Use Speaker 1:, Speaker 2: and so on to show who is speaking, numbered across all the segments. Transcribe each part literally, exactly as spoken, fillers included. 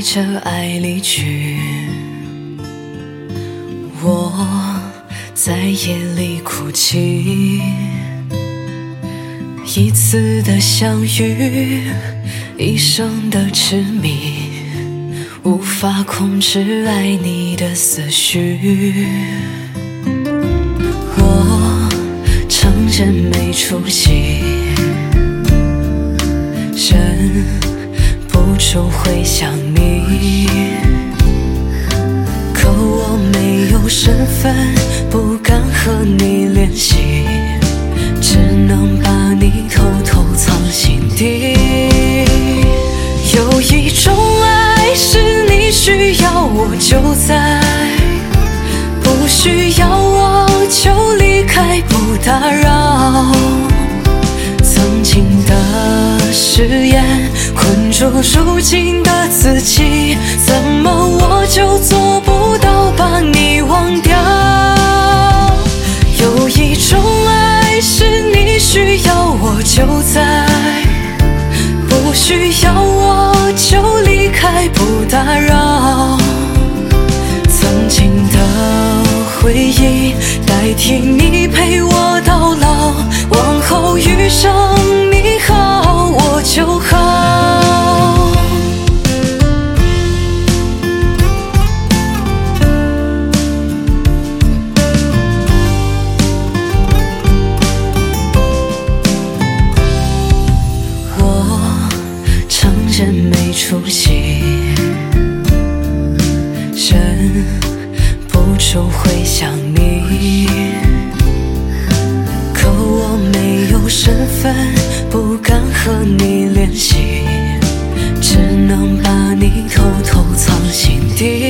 Speaker 1: 着爱离去，我在夜里哭泣。一次的相遇，一生的痴迷，无法控制爱你的思绪。我承认没出息，忍不住会想你，可我没有身份，不敢和你联系，只能把你偷偷藏心底。有一种爱是你需要我就在，不需要我就离开，不打扰。曾经的誓言困住如今的自己，怎么我就做不到把你忘掉？有一种爱是你需要我就在，不需要我就离开，不打扰。曾经的回忆代替你陪我到老，往后余生你好我就好。我承认没出息，忍不住会想你，可我没有身份，不敢和你联系，只能把你偷偷藏心底。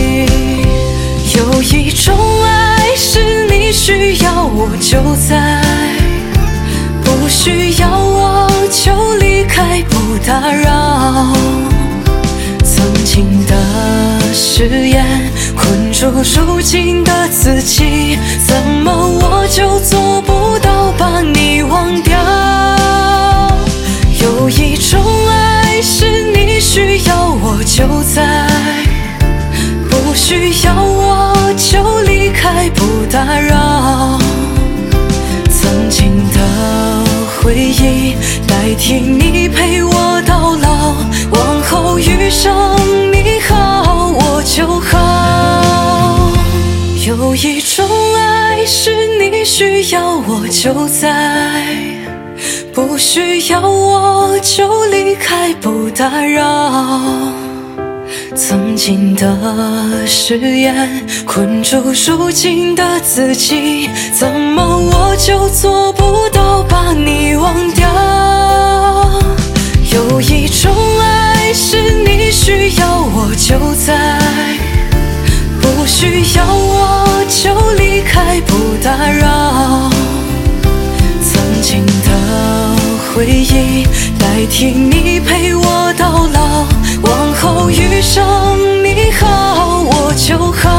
Speaker 1: 有一种爱是你需要我就在，不需要我就离开，不打扰。曾经的誓言困住如今的自己，怎么我就做不到把你忘掉？有一种爱是你需要我就在，不需要我就离开，不打扰。曾经的回忆代替你陪我到老，往后余生你好我就好。有一种爱是你需要我就在，不需要我就离开，不打扰。曾经的誓言困住如今的自己，怎么我就做不到把你忘掉？有一种爱是你需要我就在，不需要我就离开，不打扰。曾经的回忆代替你陪我到老，往后余生你好我就好。